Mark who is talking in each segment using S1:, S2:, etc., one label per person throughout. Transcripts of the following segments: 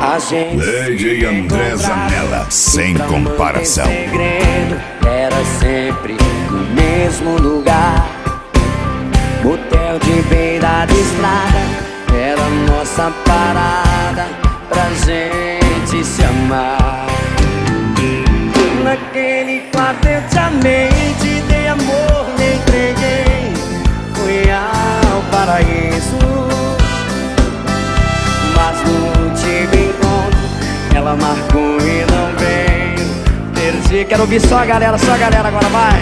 S1: A gente
S2: Lady André Zanella, sem comparação.
S1: O segredo era sempre no mesmo lugar. Motel de beira de estrada era nossa parada pra gente se amar. Naquele quarto eu te amei, te dei amor, me entreguei. Fui ao paraíso, mas no último encontro ela marcou e não veio. Perdi, quero ouvir só a galera agora, vai.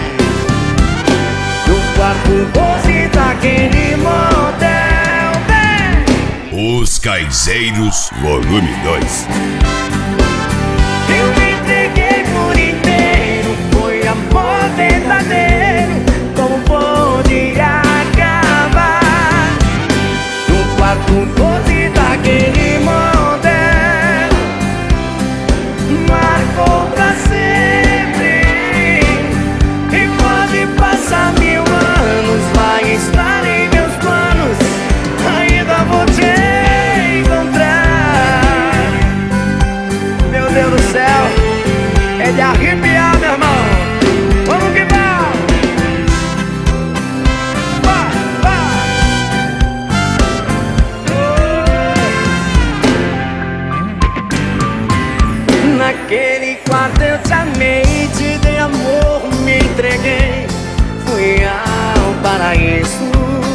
S1: No quarto 12 daquele motel, vem.
S2: Os Caizeiros, volume 2.
S1: Eu me entreguei por inteiro, foi amor verdadeiro. Como pôde acabar? No quarto 12 daquele motel, marcou pra sempre. E pode passar 1000 anos, vai estar em meus planos. Ainda vou te encontrar. Meu Deus do céu, é de arrepiar, meu irmão. Vamos que vamos. Vai, vai. Naquele quarto eu te amei, te dei amor, me entreguei. Fui ao paraíso,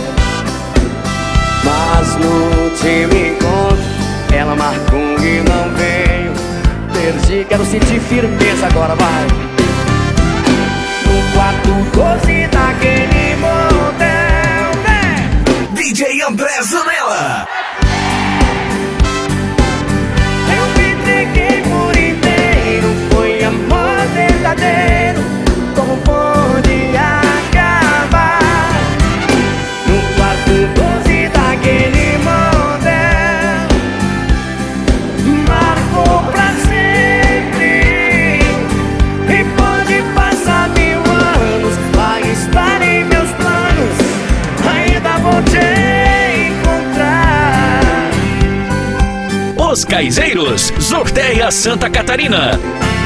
S1: mas no último encontro ela marcou e não veio. Perdi, quero sentir firmeza agora, vai. No quarto 12 daquele motel, vem.
S2: DJ André Zanella.
S1: Eu me entreguei por inteiro, foi amor verdadeiro. Como pôde acabar? No quarto 12 daquele motel, marcou pra sempre. E pode passar 1000 anos, vai estar em meus planos. Ainda vou te encontrar.
S3: Os Caizeiros, Sorteia Santa Catarina.